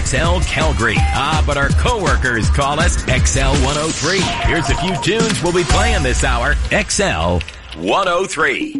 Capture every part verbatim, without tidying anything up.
X L Calgary. Ah, but our coworkers call us X L one oh three. Here's a few tunes we'll be playing this hour. X L one oh three.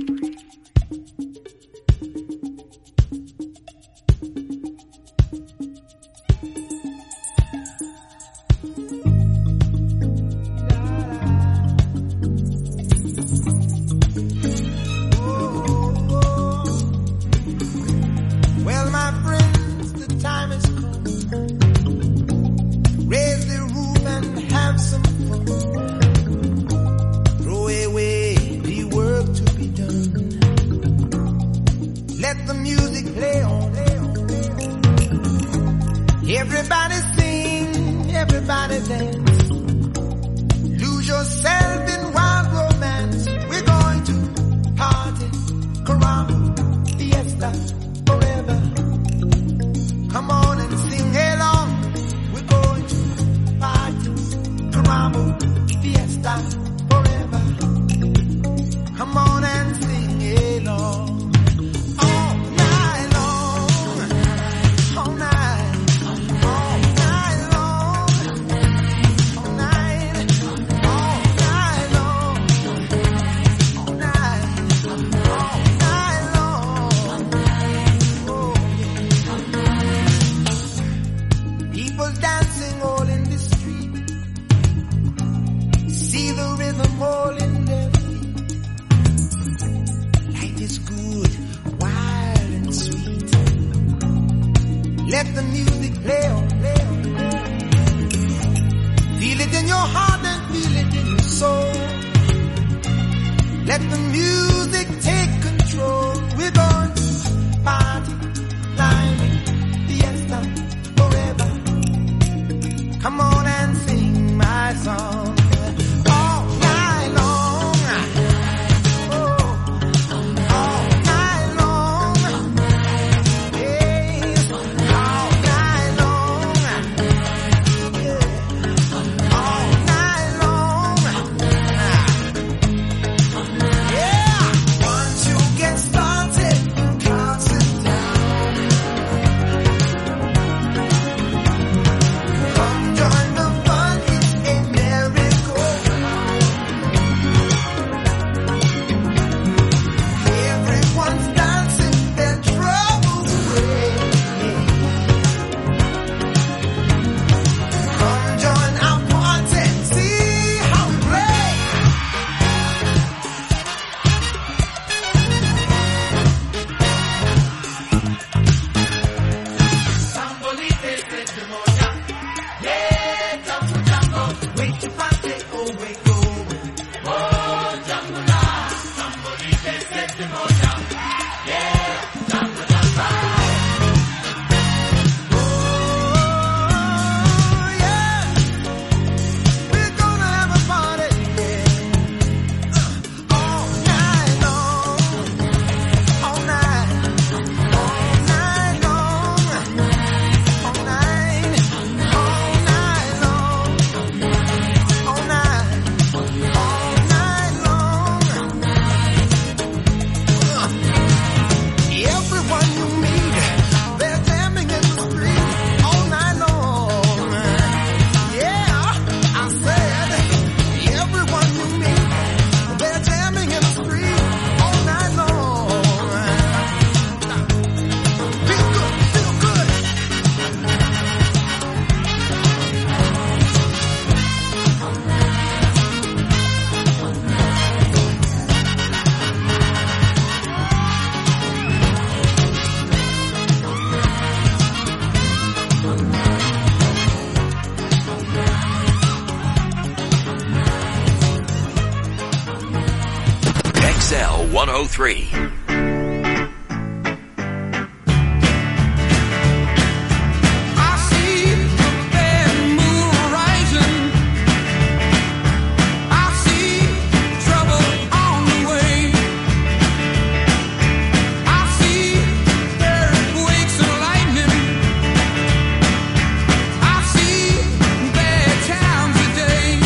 X L one oh three.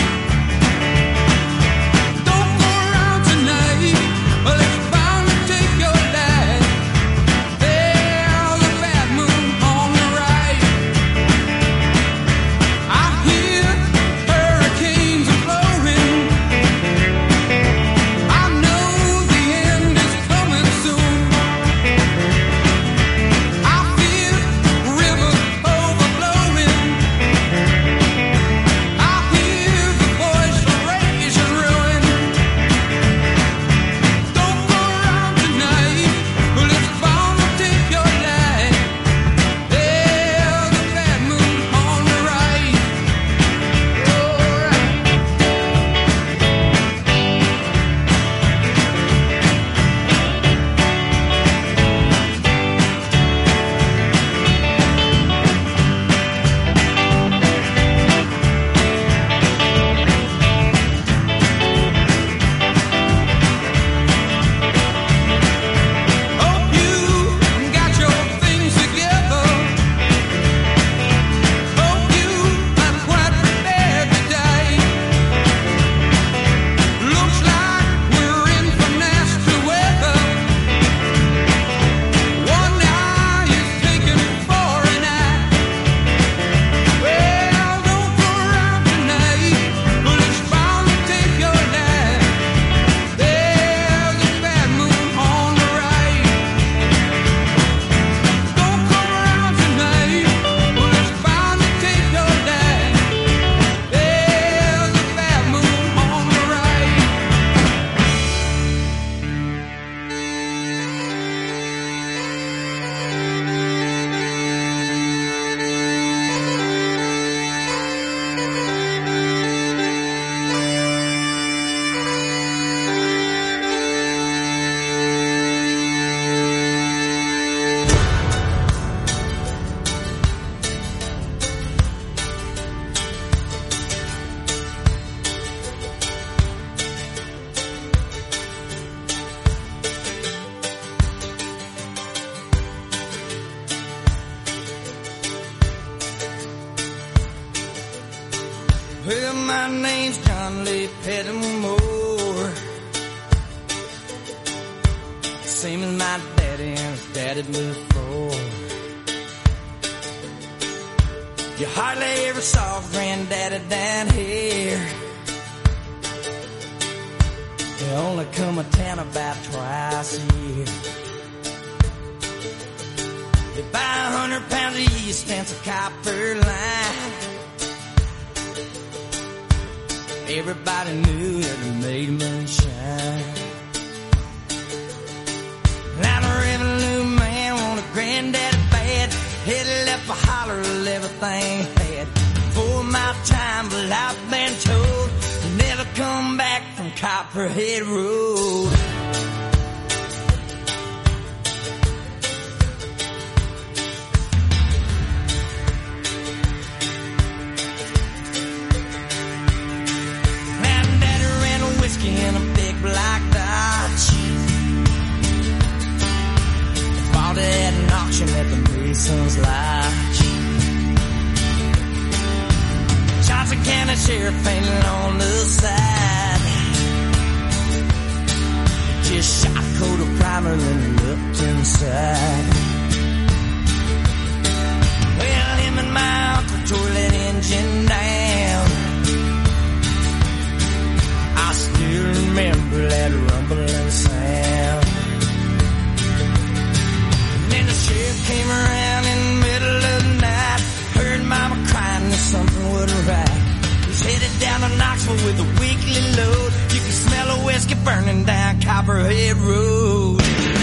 Take Well, my name's John Lee Pettimore, same as my daddy and his daddy before. You hardly ever saw Granddaddy down here. They only come to town about twice a year. They buy a hundred pounds of yeast, fence a copper line. Everybody knew that it made moonshine. Now the revenue man wanted Granddaddy bad. He left a holler of everything he had. Before my time, but I've been told to never come back from Copperhead Road. In a big black Dodge, bought it at an auction at the Mason's Lodge. Johnson County Sheriff painted on the side. Just shot a coat of primer and looked inside. Well, him and my uncle tore that engine down. I still remember that rumbling sound. And then the sheriff came around in the middle of the night. Heard Mama crying that something wasn't right. He's headed down to Knoxville with a weekly load. You can smell a whiskey burning down Copperhead Road.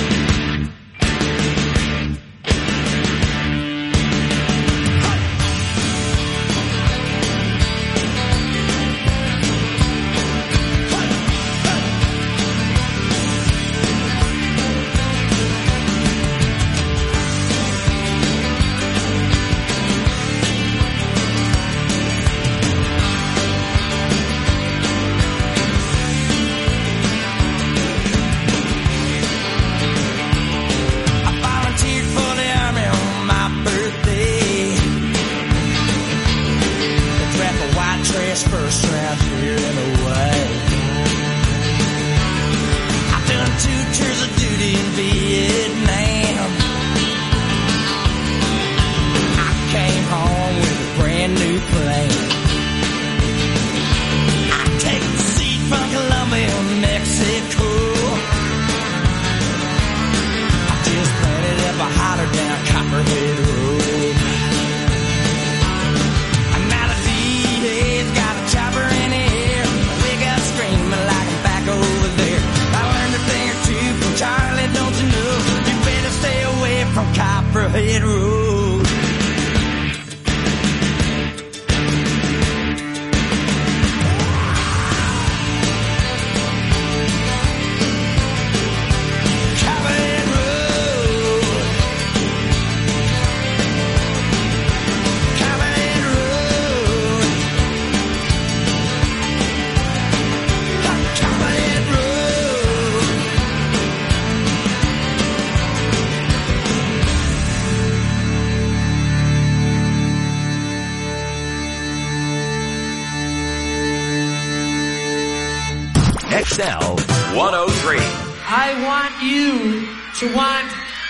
X L one oh three. I want you to want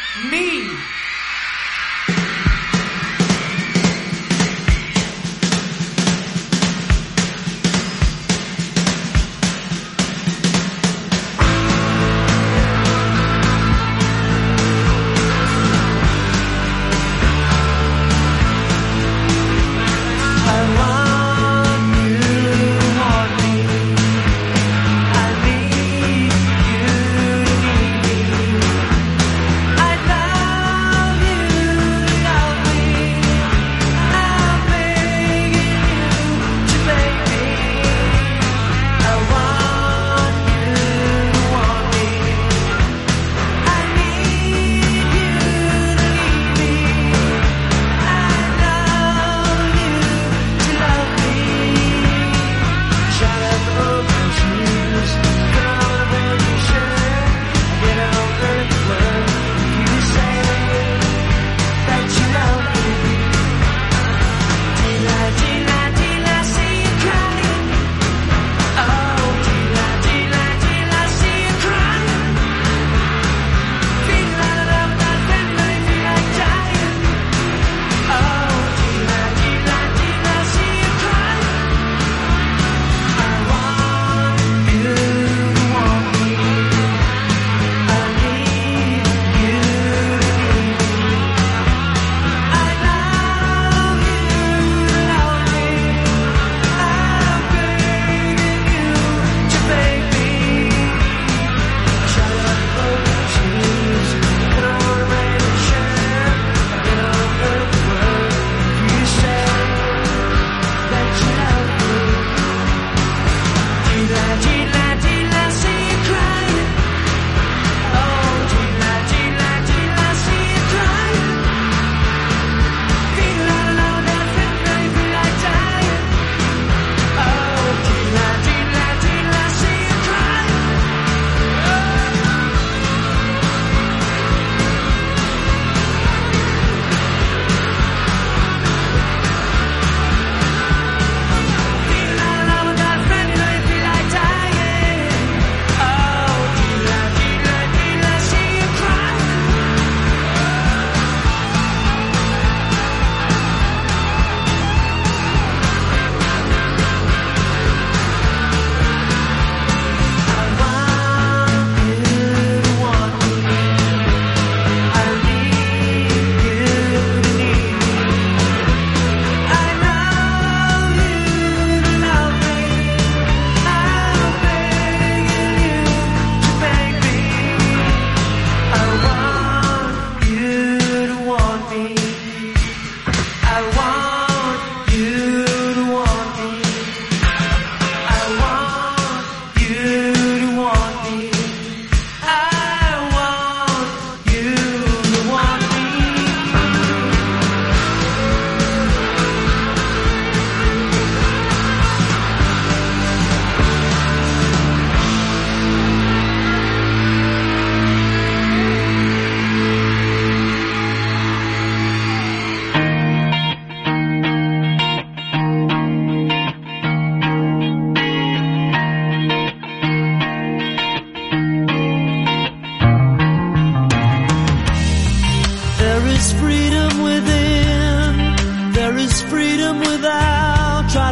me. I love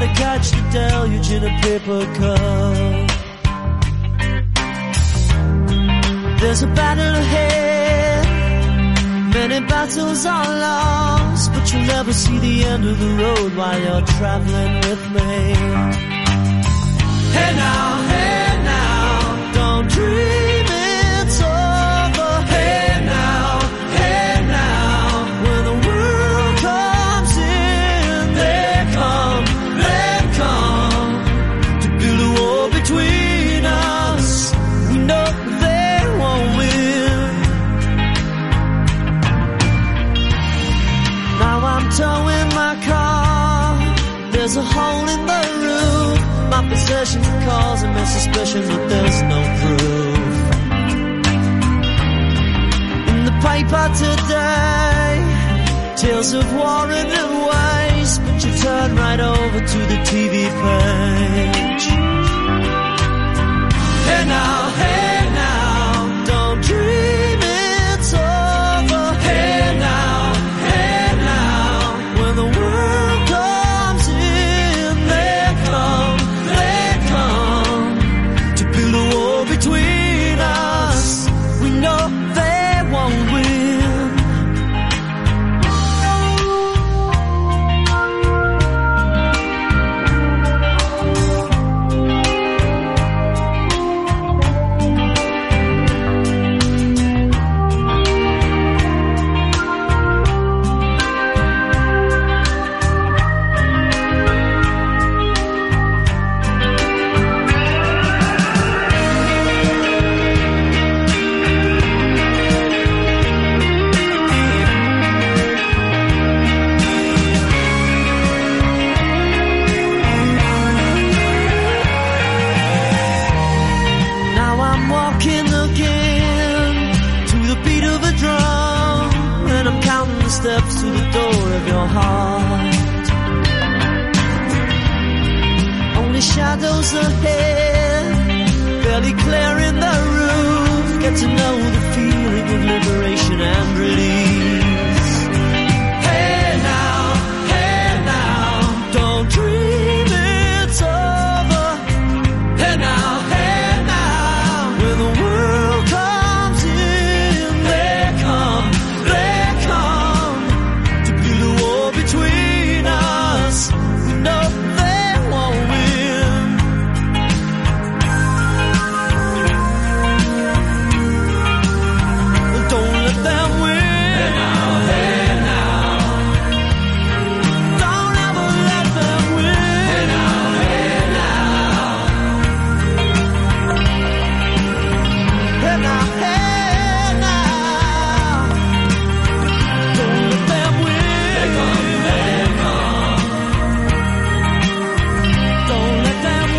to catch the deluge in a paper cup. There's a battle ahead, many battles are lost, but you'll never see the end of the road while you're traveling with me. Hey now, hey now, don't dream it's over. Hey now, hey now, when the world comes in, they come, they come to build a wall between us. We know they won't win. Now I'm towing my car, there's a hole in the roof. My possessions are causing me suspicion, but there's no proof. In the paper today, tales of war and waste, but you turn right over to the T V page. Hey now, hey now, don't dream it's over. Hey now, hey now, when the world comes in, they come, they come to build a wall between us. We know they won't win. Now I'm walking again to the beat of a drum, and I'm counting the steps to the door of your heart. Only shadows ahead, barely clearing the roof. Get to know the feeling of liberation and release. Hey now, hey now, don't dream it's over. Hey now, hey now, when the world comes in, they come, they come to build a wall between us. We know they won't win. Don't let them win. Hey now, hey now, don't ever let them win. Hey now, hey now, hey now, hey now, don't let them win. They come, they come, don't let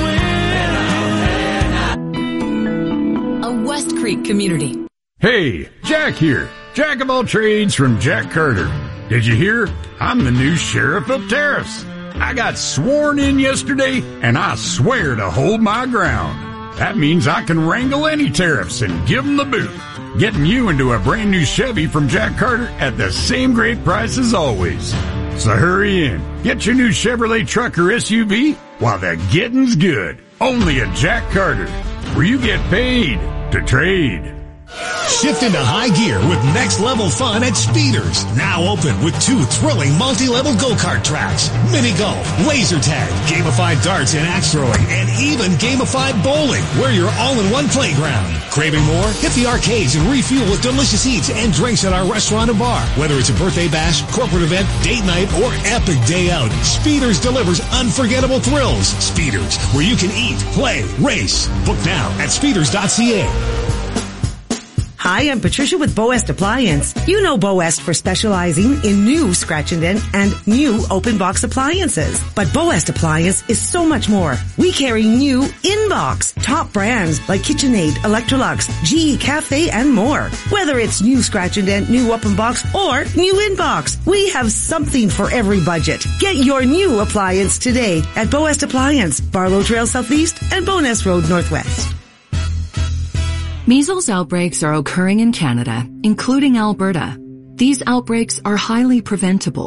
them win. A West Creek community. Hey, Jack here. Jack of all trades from Jack Carter. Did you hear? I'm the new sheriff of tariffs. I got sworn in yesterday, and I swear to hold my ground. That means I can wrangle any tariffs and give them the boot. Getting you into a brand new Chevy from Jack Carter at the same great price as always. So hurry in. Get your new Chevrolet truck or S U V while the getting's good. Only at Jack Carter, where you get paid to trade. Shift into high gear with next level fun at Speeders. Now open with two thrilling multi-level go-kart tracks, mini golf, laser tag, gamified darts and axe throwing, and even gamified bowling, where you're all in one playground. Craving more? Hit the arcades and refuel with delicious eats and drinks at our restaurant and bar. Whether it's a birthday bash, corporate event, date night, or epic day out, Speeders delivers unforgettable thrills. Speeders, where you can eat, play, race. Book now at speeders dot c a. Hi, I'm Patricia with Boest Appliance. You know Boest for specializing in new scratch and dent and new open box appliances. But Boest Appliance is so much more. We carry new in-box, top brands like KitchenAid, Electrolux, G E Cafe, and more. Whether it's new scratch and dent, new open box, or new in-box, we have something for every budget. Get your new appliance today at Boest Appliance, Barlow Trail Southeast and Bowness Road Northwest. Measles outbreaks are occurring in Canada, including Alberta. These outbreaks are highly preventable.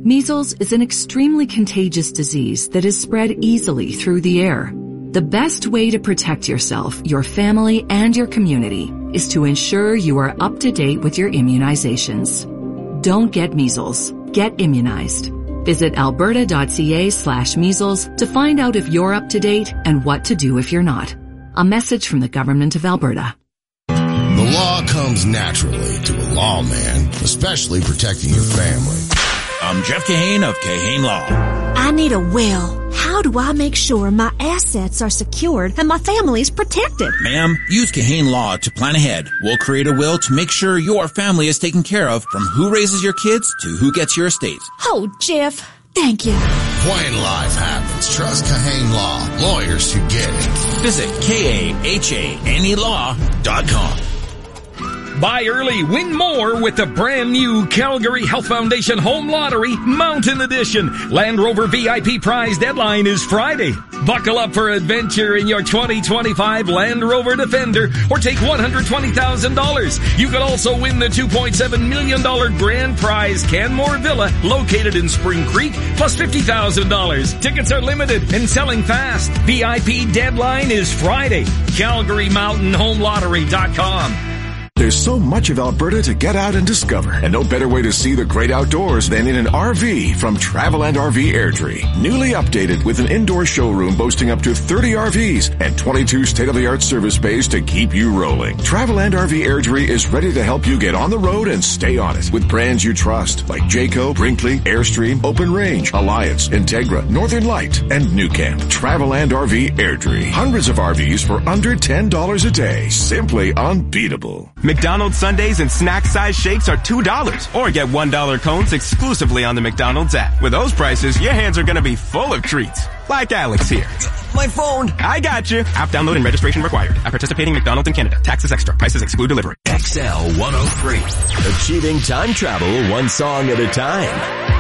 Measles is an extremely contagious disease that is spread easily through the air. The best way to protect yourself, your family, and your community is to ensure you are up to date with your immunizations. Don't get measles. Get immunized. Visit alberta.ca slash measles to find out if you're up to date and what to do if you're not. A message from the Government of Alberta. The law comes naturally to a lawman, especially protecting your family. I'm Jeff Kahane of Kahane Law. I need a will. How do I make sure my assets are secured and my family's protected? Ma'am, use Kahane Law to plan ahead. We'll create a will to make sure your family is taken care of, from who raises your kids to who gets your estate. Oh, Jeff, thank you. When life happens, trust Kahane Law. Lawyers who get it. Visit K A H A N E law dot com. Buy early, win more with the brand new Calgary Health Foundation Home Lottery Mountain Edition. Land Rover V I P prize deadline is Friday. Buckle up for adventure in your twenty twenty-five Land Rover Defender or take one hundred twenty thousand dollars. You could also win the two point seven million dollars grand prize Canmore Villa located in Spring Creek plus fifty thousand dollars. Tickets are limited and selling fast. V I P deadline is Friday. Calgary Mountain Home Lottery dot com. There's so much of Alberta to get out and discover, and no better way to see the great outdoors than in an R V from Travel and R V Airdrie. Newly updated with an indoor showroom boasting up to thirty R Vs and twenty-two state-of-the-art service bays to keep you rolling. Travel and R V Airdrie is ready to help you get on the road and stay on it with brands you trust like Jayco, Brinkley, Airstream, Open Range, Alliance, Integra, Northern Light, and New Camp. Travel and R V Airdrie. Hundreds of R Vs for under ten dollars a day. Simply unbeatable. McDonald's sundaes and snack-size shakes are two dollars. Or get one dollar cones exclusively on the McDonald's app. With those prices, your hands are going to be full of treats. Like Alex here. My phone. I got you. App download and registration required. At participating McDonald's in Canada. Taxes extra. Prices exclude delivery. X L one oh three. Achieving time travel one song at a time.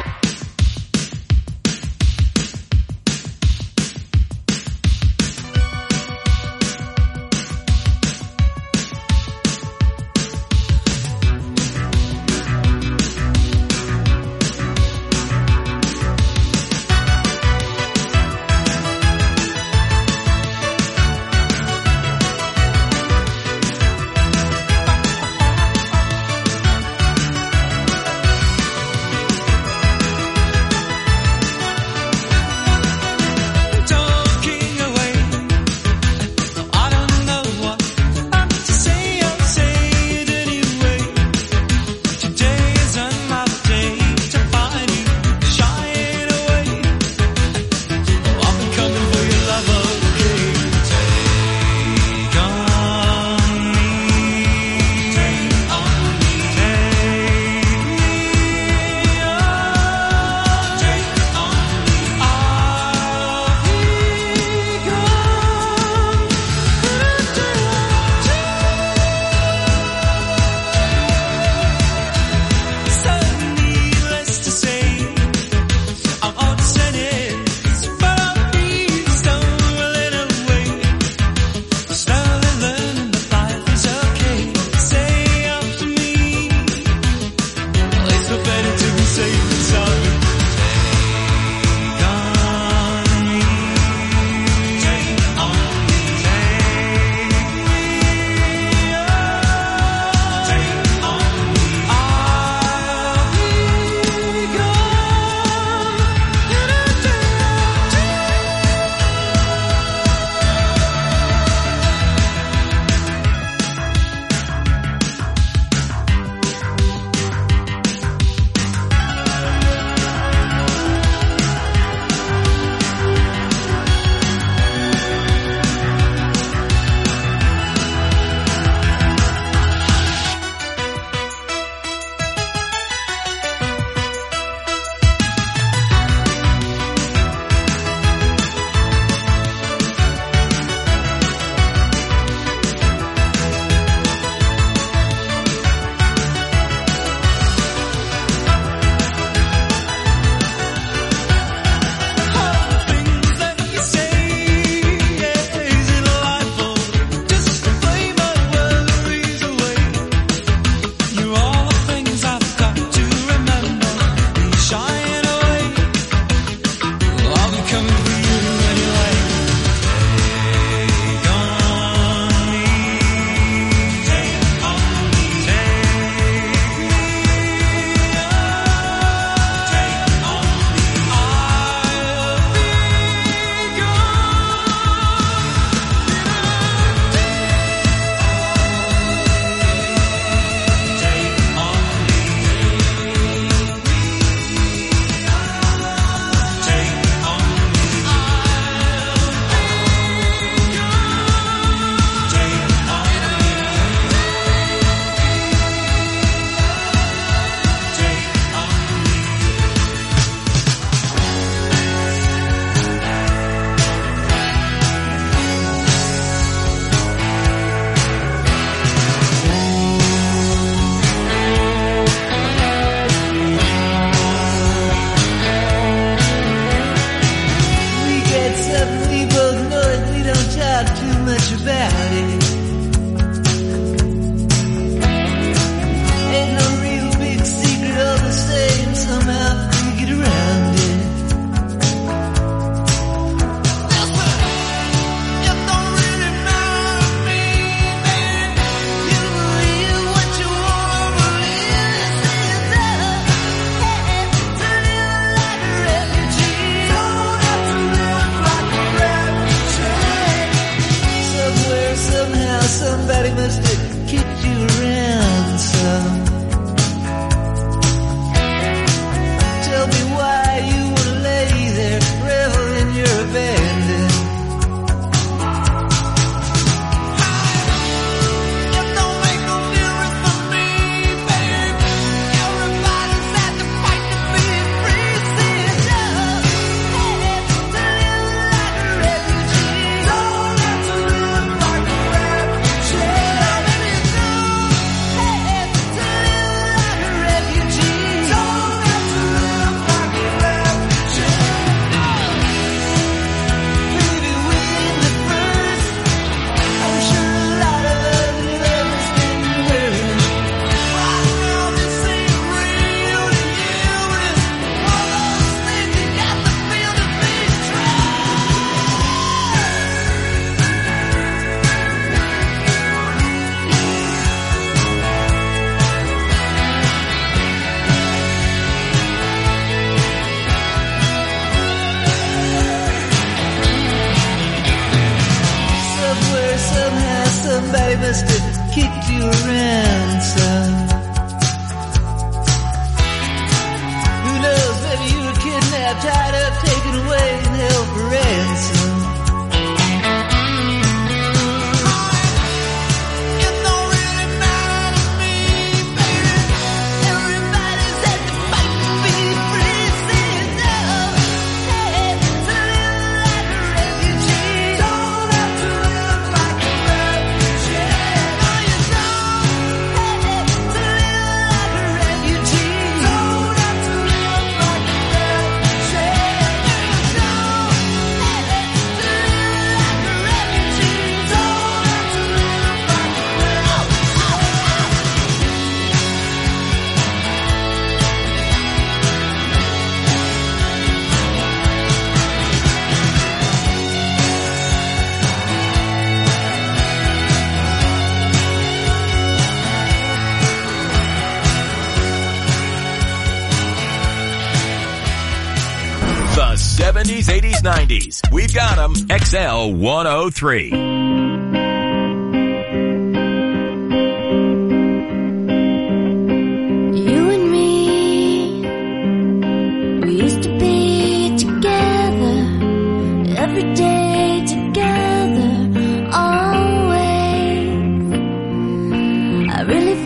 Except we both know it, we don't talk too much about it. Ain't no real big secret, all the same, somehow we get around it. Somebody must have kicked you around some. Tell me why you wanna lay there, revel in your abandon. It don't make no difference for me, babe. Everybody's had to fight to be free. See it now. Had to live like a refugee. Don't have to live like a somebody must have kicked you around some. Who knows, maybe you were kidnapped, tied up, taken away, and held for ransom. It don't really matter to me, baby. Everybody's had to fight to be free. See it now. Had to live like a refugee. Don't have to live like a The seventies, eighties, nineties. We've got them. X L one oh three. You and me, we used to be together, every day together, always. I really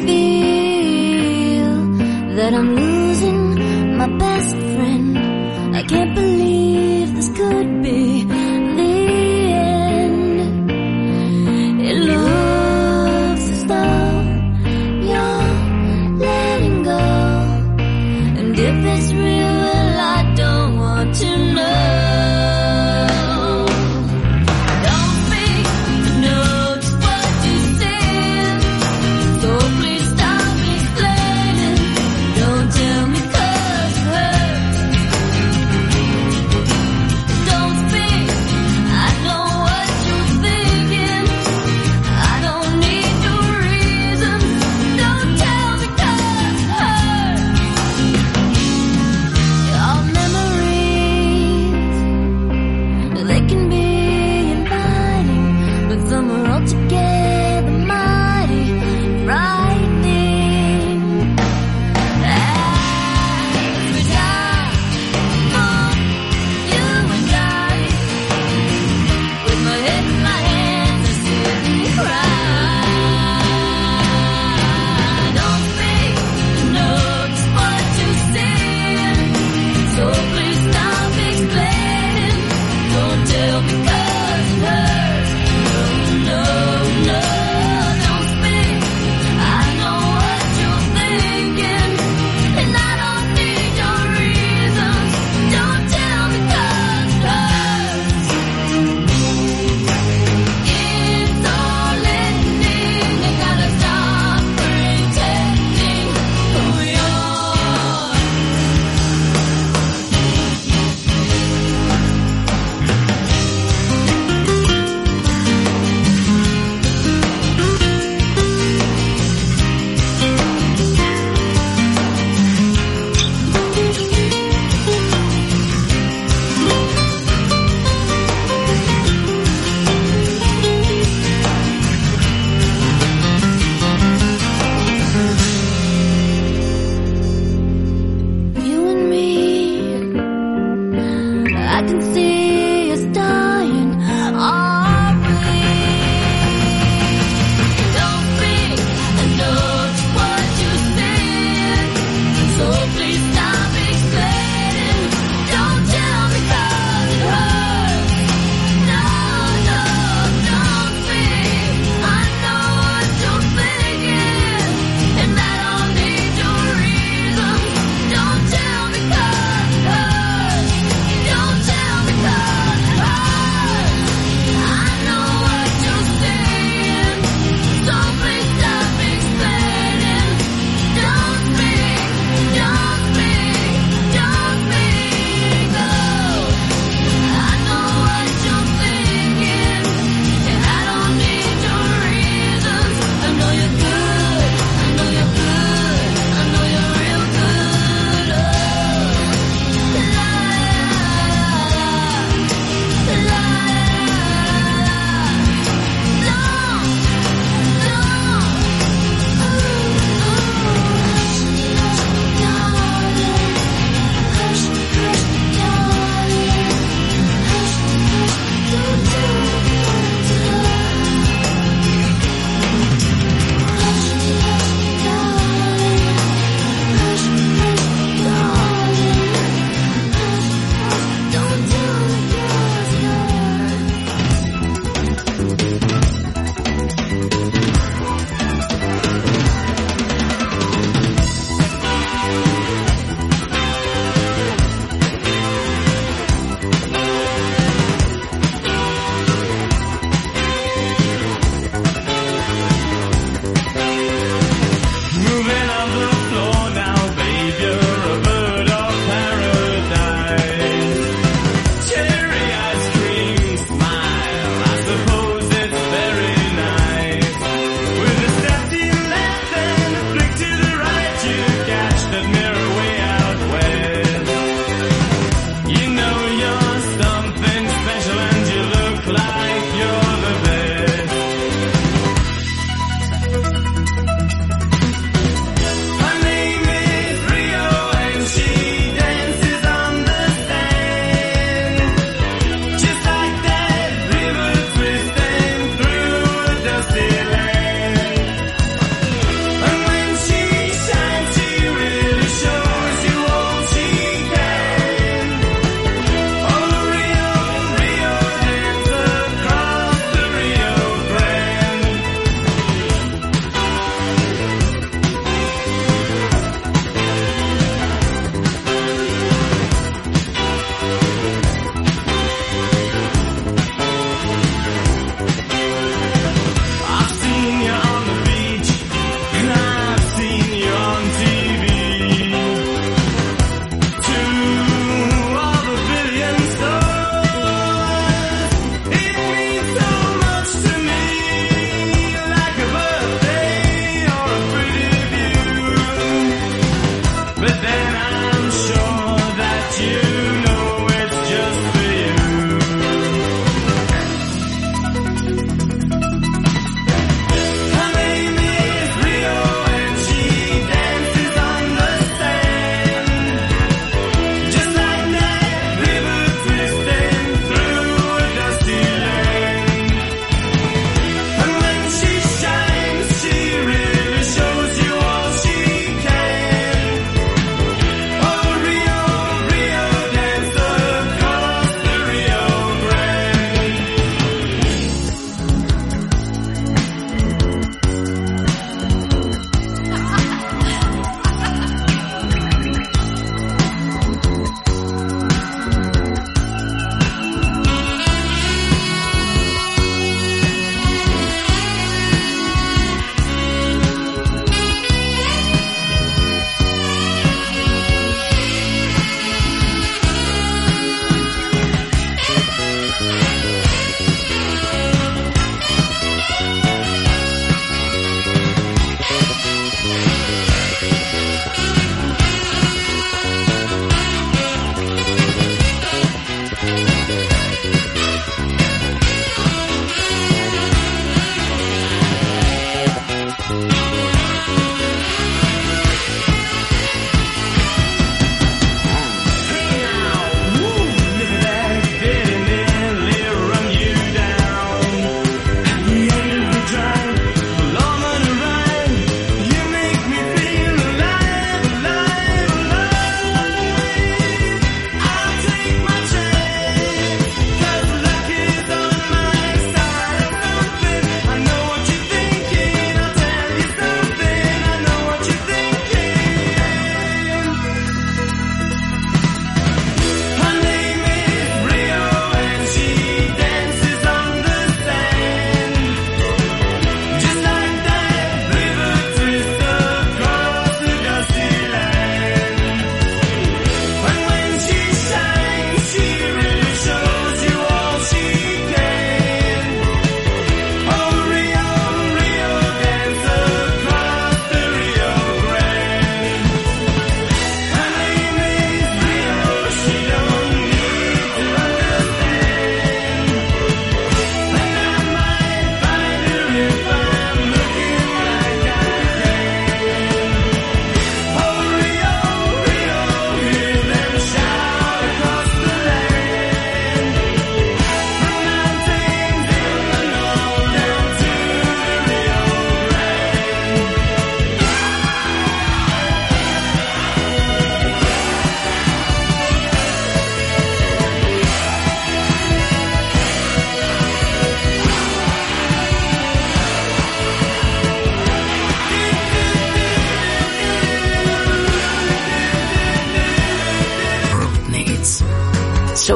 feel that I'm losing my best friend. I can't believe this could be the end. It looks as though you're letting go, and if it's real, well, I don't want to know. Don't speak to know just what you said, so please stop explaining. Don't tell me 'cause it hurts. Don't speak, I know what you're thinking. I don't need your reasons. Don't tell me 'cause it hurts. Our memories, they can be inviting, but some are altogether mighty frightening. Every time for you and I, with my head in my hands, I sit and cry. Don't speak, know just what you said, so please stop explaining. Don't tell me 'cause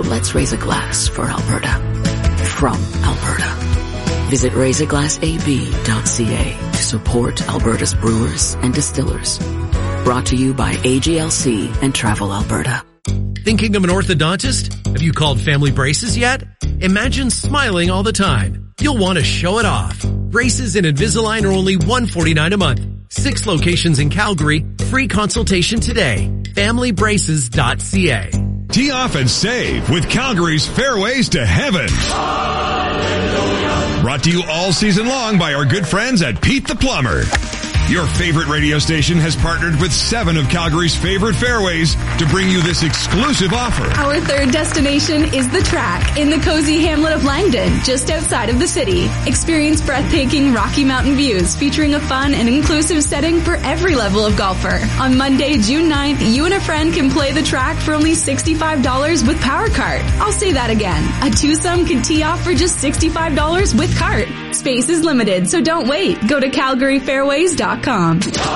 So let's raise a glass for Alberta. From Alberta. Visit raise a glass a b dot c a to support Alberta's brewers and distillers. Brought to you by A G L C and Travel Alberta. Thinking of an orthodontist? Have you called Family Braces yet? Imagine smiling all the time. You'll want to show it off. Braces and Invisalign are only one hundred forty-nine dollars a month. Six locations in Calgary. Free consultation today. family braces dot c a. Tee off and save with Calgary's Fairways to Heaven. Hallelujah. Brought to you all season long by our good friends at Pete the Plumber. Your favorite radio station has partnered with seven of Calgary's favorite fairways to bring you this exclusive offer. Our third destination is The Track in the cozy hamlet of Langdon, just outside of the city. Experience breathtaking Rocky Mountain views featuring a fun and inclusive setting for every level of golfer. On Monday, June ninth, you and a friend can play The Track for only sixty-five dollars with Power Cart. I'll say that again. A twosome can tee off for just sixty-five dollars with Cart. Space is limited, so don't wait. Go to calgary fairways dot com.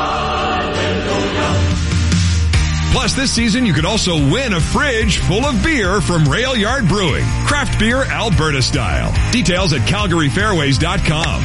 Plus, this season you could also win a fridge full of beer from Rail Yard Brewing. Craft beer Alberta style. Details at calgary fairways dot com.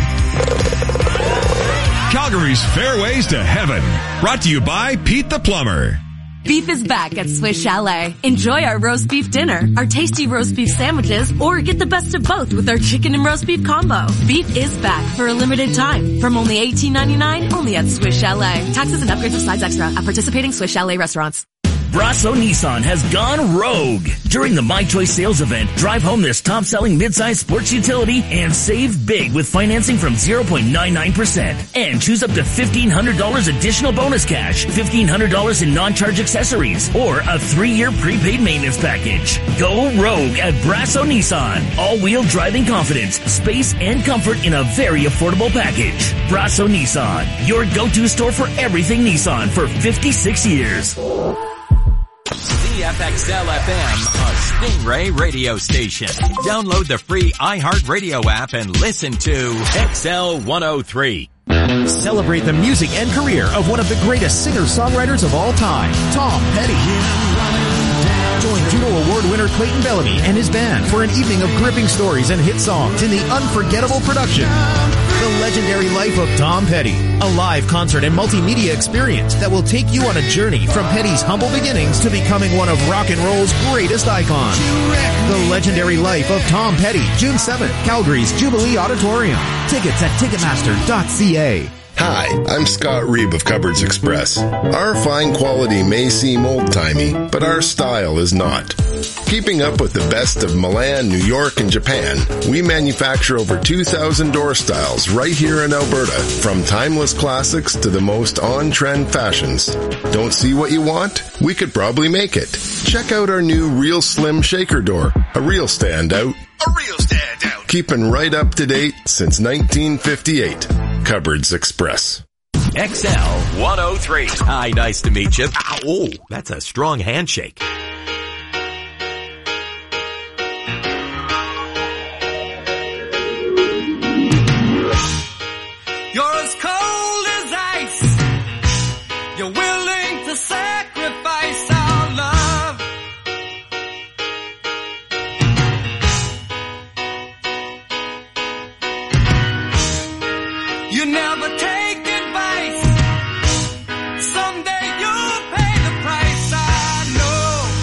Calgary's Fairways to Heaven. Brought to you by Pete the Plumber. Beef is back at Swiss Chalet. Enjoy our roast beef dinner, our tasty roast beef sandwiches, or get the best of both with our chicken and roast beef combo. Beef is back for a limited time from only eighteen ninety-nine, only at Swiss Chalet. Taxes and upgrades of sides extra at participating Swiss Chalet restaurants. Brasso Nissan has gone rogue. During the My Choice sales event, drive home this top-selling midsize sports utility and save big with financing from zero point nine nine percent. And choose up to fifteen hundred dollars additional bonus cash, fifteen hundred dollars in non-charge accessories, or a three-year prepaid maintenance package. Go rogue at Brasso Nissan. All-wheel driving confidence, space, and comfort in a very affordable package. Brasso Nissan, your go-to store for everything Nissan for fifty-six years. C F X L F M, a Stingray radio station. Download the free iHeartRadio app and listen to X L one oh three. Celebrate the music and career of one of the greatest singer-songwriters of all time, Tom Petty. Join Juno Award winner Clayton Bellamy and his band for an evening of gripping stories and hit songs in the unforgettable production, The Legendary Life of Tom Petty, a live concert and multimedia experience that will take you on a journey from Petty's humble beginnings to becoming one of rock and roll's greatest icons. The Legendary Life of Tom Petty, June seventh, Calgary's Jubilee Auditorium. Tickets at ticketmaster dot c a. Hi, I'm Scott Reeb of Cupboards Express. Our fine quality may seem old-timey, but our style is not. Keeping up with the best of Milan, New York, and Japan, we manufacture over two thousand door styles right here in Alberta, from timeless classics to the most on-trend fashions. Don't see what you want? We could probably make it. Check out our new Real Slim Shaker Door, a real standout. A real standout. Keeping right up to date since nineteen fifty-eight. Cupboards Express. X L one oh three. Hi, nice to meet you. Oh, that's a strong handshake. You're as cold as ice. You're willing to sacrifice our love. You never take advice. Someday you'll pay the price, I know.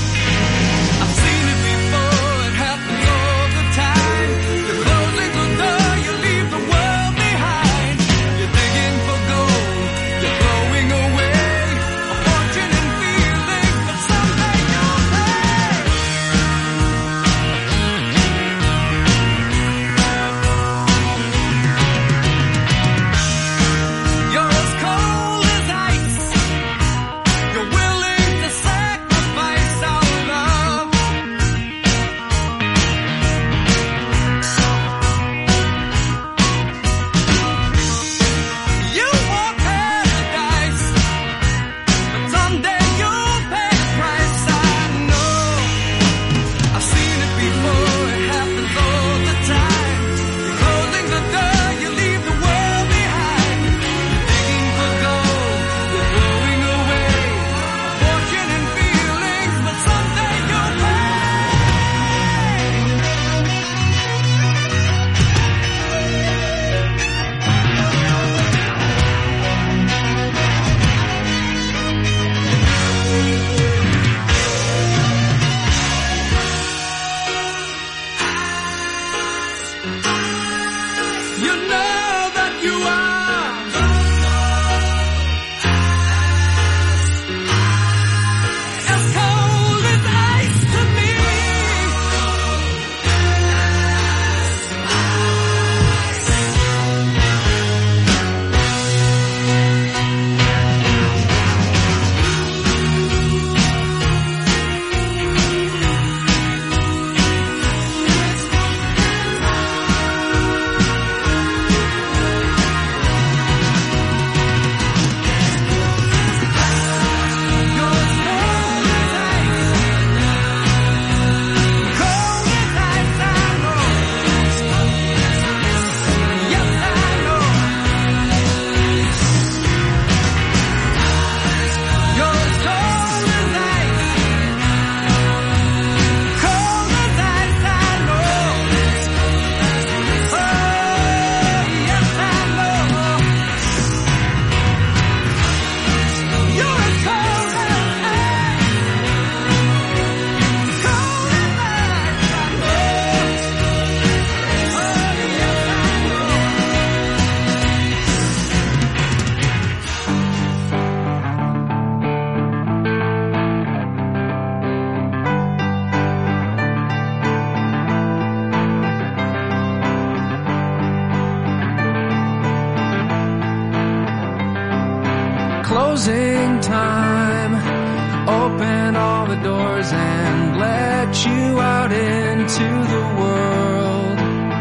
Closing time. Open all the doors and let you out into the world.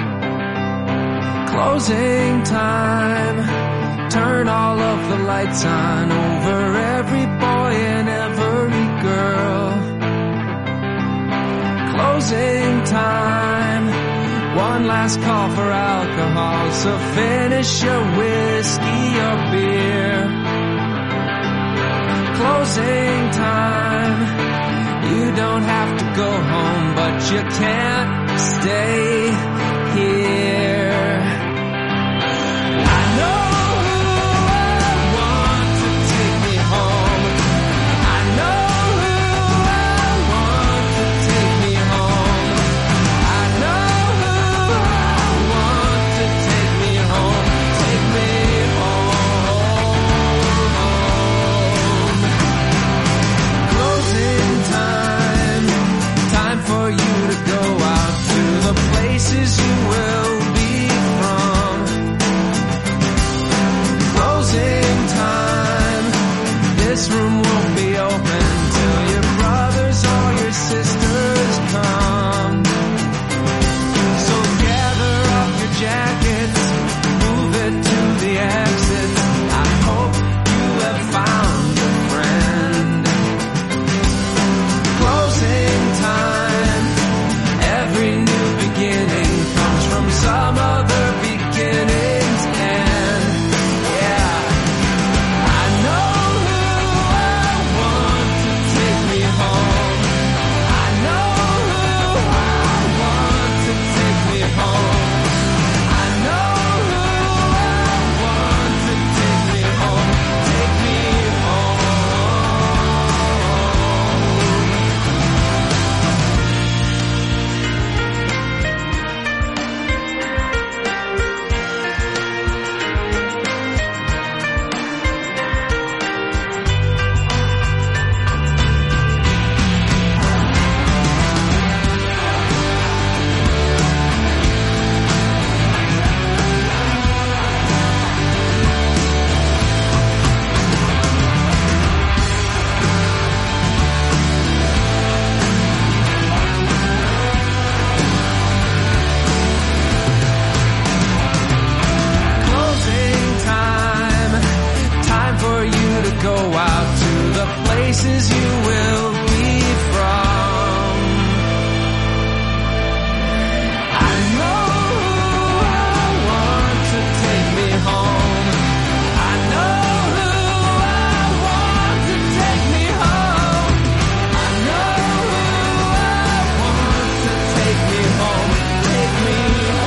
Closing time. Turn all of the lights on over every boy and every girl. Closing time. One last call for alcohol, so finish your whiskey or beer. Closing time. You don't have to go home, but you can't stay here. I know who I want to take me home. I know who I want to take me home. I know who I want to take me home. Take me home. Closing time. Time for you to go out to the places you will be from. Closing time. This room won't be open till your brothers or your sisters come. So gather up your jackets, move it to the exit. I hope you have found a friend. Closing time. Every new beginning comes from some other beginning's end. Yeah. I know who I want to take me home. I know who I want to take me home. I know who I want to take me home. Take me home. Closing time. Time for you to go out to the places you will be from. I know who I want to take me home. I know who I want to take me home. I know who I want to take me home. Take me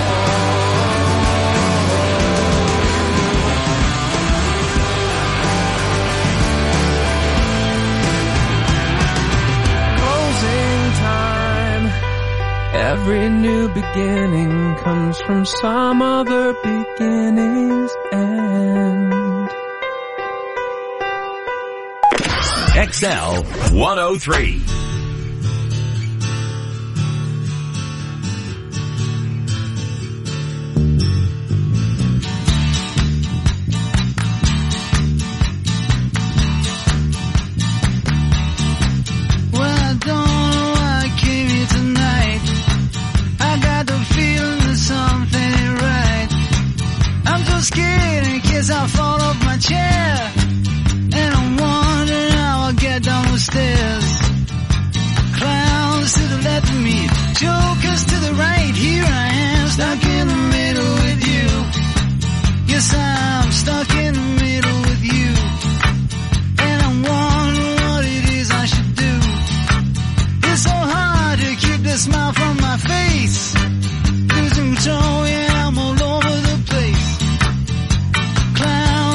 Closing time. Every new beginning comes from some other beginning's end. X L one oh three. Well, I don't know why I came here tonight. I got the feeling that something ain't right. I'm so scared in case I fall off my chair. And I'm wondering how I'll get down the stairs. Clowns to the left of me, jokers to the right. Here I am, stuck in the middle with you. Yes, I'm stuck in the middle with you. And I'm wondering what it is I should do. It's so hard to keep the smile from my face. Losing control, yeah, I'm all over the place. Clown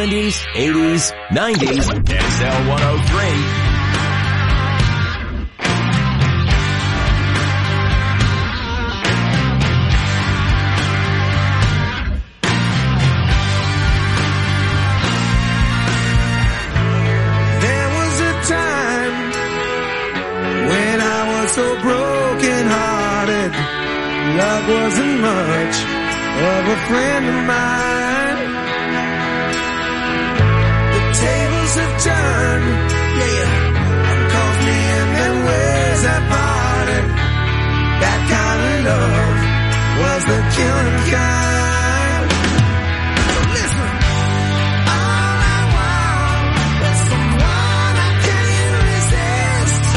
seventies, eighties, nineties, X L one oh three. So broken hearted, love wasn't much of a friend of mine. The tables have turned, yeah, calls me in and ways that parted. That kind of love was the killing kind. So listen, all I want is someone I can't resist.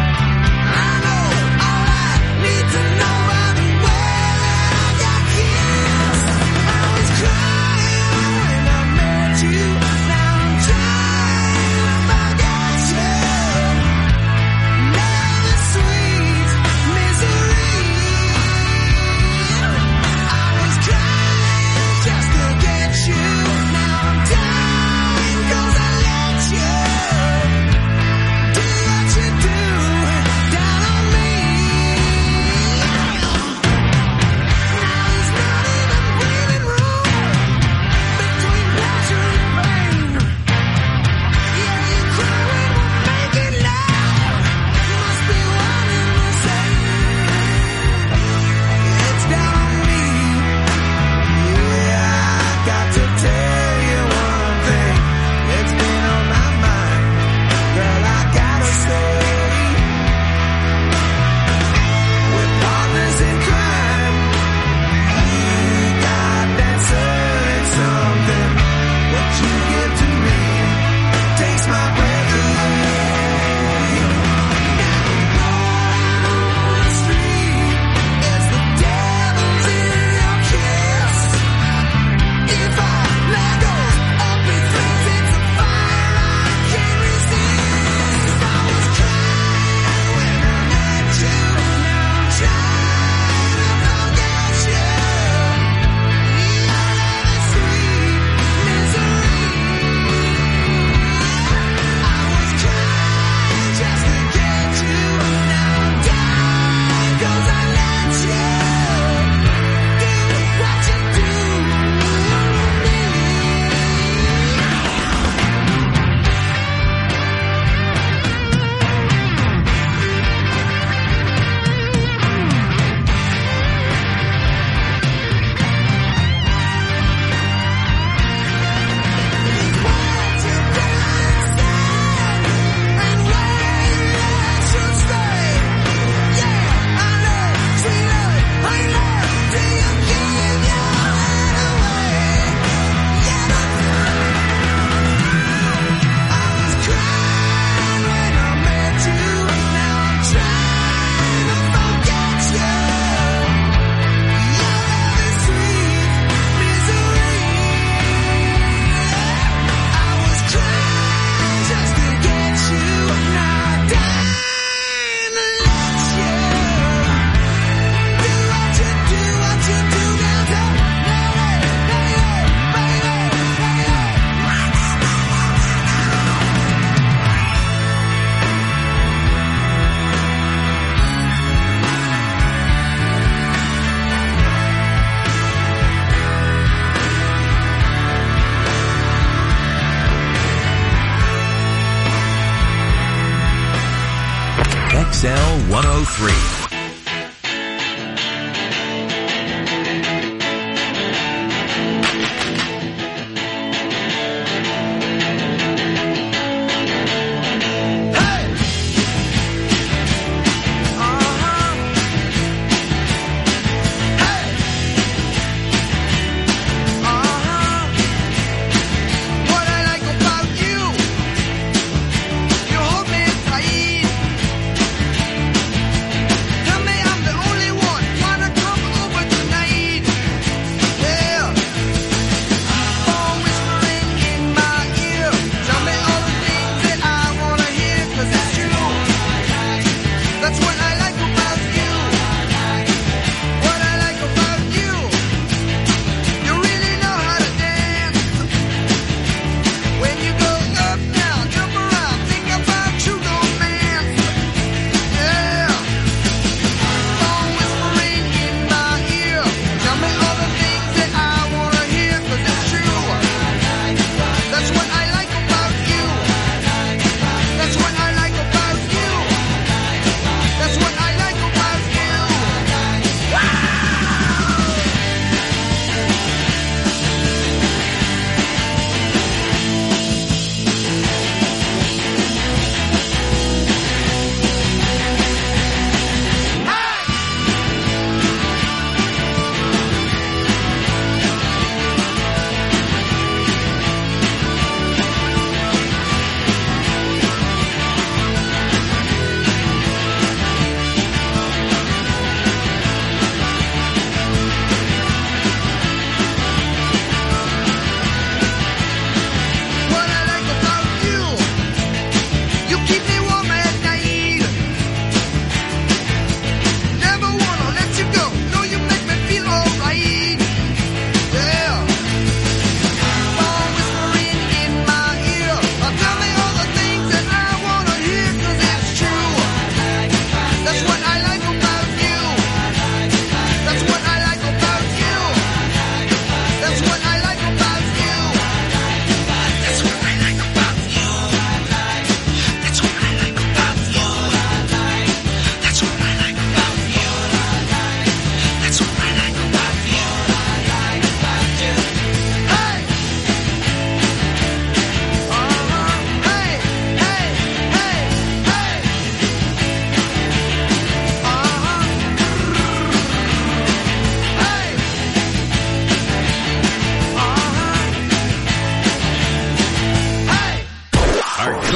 X L one oh three. You hold me tight.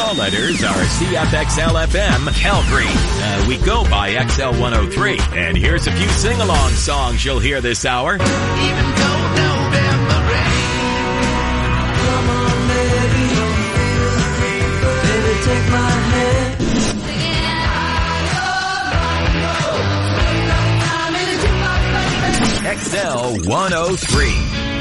call letters are C F X L F M Calgary. Uh, we go by X L one oh three. And here's a few sing-along songs you'll hear this hour. Even though November rain. Come on, baby. Baby, take my hand. X L one oh three.